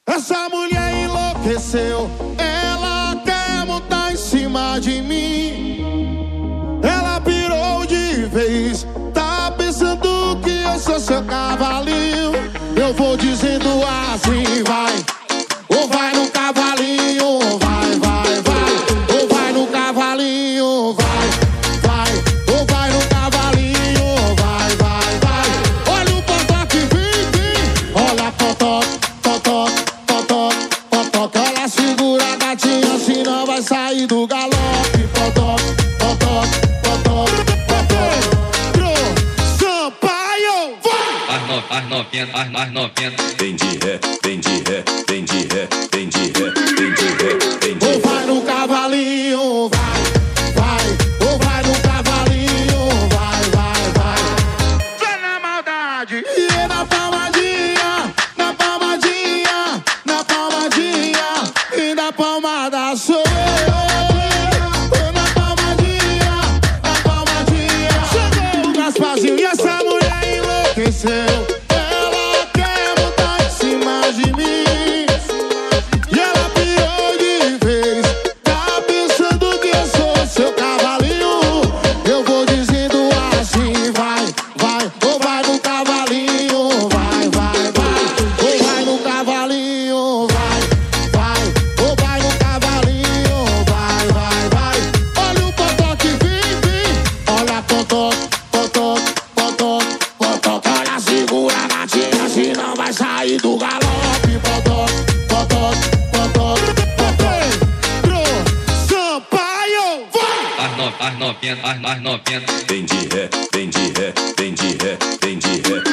Essa mulher enlouqueceu, ela quer montar em cima de mim. Ela pirou de vez, tá pensando que eu sou seu cavalinho. Eu vou dizendo assim, vai, ou vai no cavalinho, vai, vai, vai. Ou vai no cavalinho, vai, vai. Ou vai no cavalinho, vai, vai, vai. Olha o potó que vem. Olha potó, potó, potó, potó. Ela segura a gatinha, senão vai sair do galope. Potó, potó, potó, potó. Pro Sampaio, vai! As novinhas. Vem de ré, vem de ré, vem de ré, vem de ré, vem de ré, vem de ré. Ou vai no cavalinho, vai, vai. Ou vai no cavalinho, vai, vai, vai. Só na maldade. E é na palmadinha, na palmadinha, na palmadinha. E na palmada sou eu. Na palmadinha, na palmadinha. Chegou o Gasparzinho e essa mulher enlouqueceu. Ela quer montar em cima de mim. E ela pirou de vez, tá pensando que eu sou seu cavalinho. Eu vou dizendo assim, vai, vai. Ou vai no cavalinho, vai, vai, vai. Ou vai no cavalinho, vai, vai. Ou vai no cavalinho, vai, vai, vai. Olha o potó que vem. Olha potó, potó, potó, potó. Olha, segura a gatinha, senão vai sair do galope. Potó, potó, potó, potó. Pro Sampaio, vai! As novinhas. Vem de ré, vem de ré, vem de ré, vem de ré.